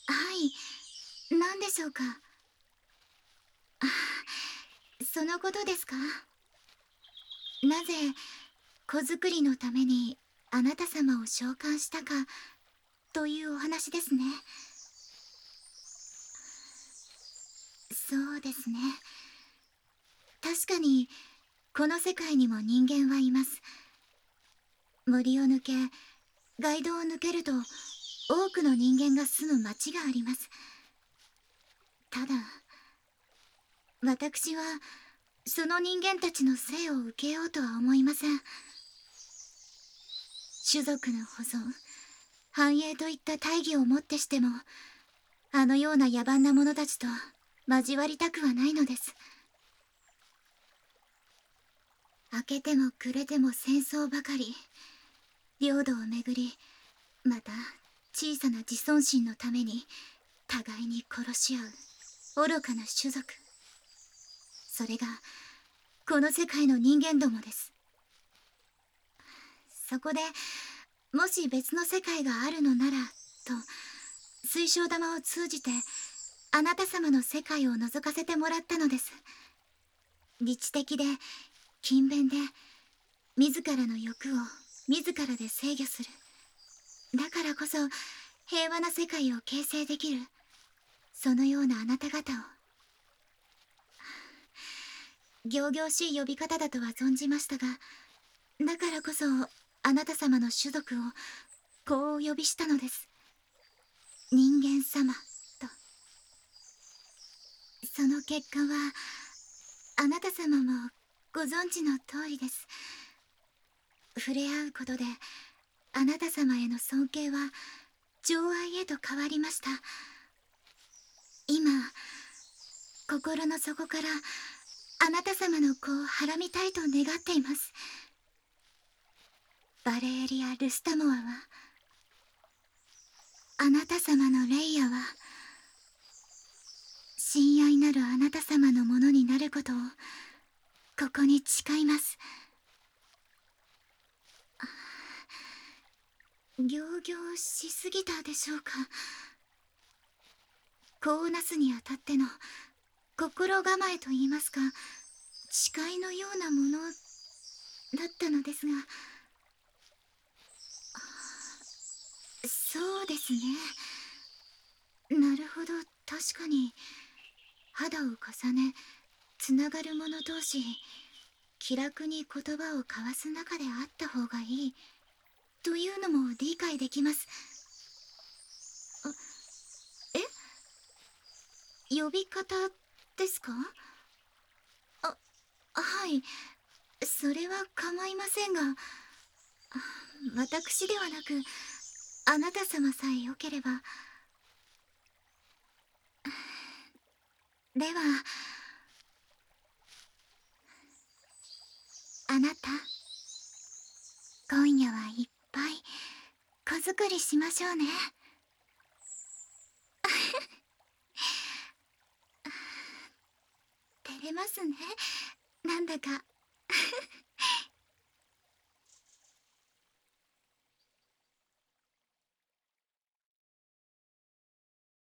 はい、何でしょうか。あ、そのことですか。なぜ子作りのためにあなた様を召喚したかというお話ですね。そうですね。確かにこの世界にも人間はいます。森を抜け、街道を抜けると多くの人間が住む町があります。ただ私はその人間たちの生を受けようとは思いません。種族の保存、繁栄といった大義をもってしても、あのような野蛮な者たちと交わりたくはないのです。明けても暮れても戦争ばかり。領土をめぐり、また小さな自尊心のために互いに殺し合う愚かな種族。それがこの世界の人間どもです。そこでもし別の世界があるのならと水晶玉を通じてあなた様の世界を覗かせてもらったのです。理知的で勤勉で自らの欲を自らで制御する。だからこそ平和な世界を形成できる、そのようなあなた方を。仰々しい呼び方だとは存じましたが、だからこそあなた様の種族をこうお呼びしたのです。人間様と。その結果はあなた様もご存知の通りです。触れ合うことであなた様への尊敬は情愛へと変わりました。今心の底からあなた様の子をはらみたいと願っています。バレエリア・ルスタモアは、あなた様のレイヤは親愛なるあなた様のものになることをここに誓います。仰々しすぎたでしょうか。子をなすにあたっての心構えと言いますか、誓いのようなものだったのですが。そうですね。なるほど、確かに肌を重ねつながる者同士、気楽に言葉を交わす中であった方がいいというのも理解できます。あ、呼び方ですか。あ、はい、それは構いませんが、私ではなくあなた様さえよければ。では、あなた、今夜はいっぱい子作りしましょうね。照れますね、なんだか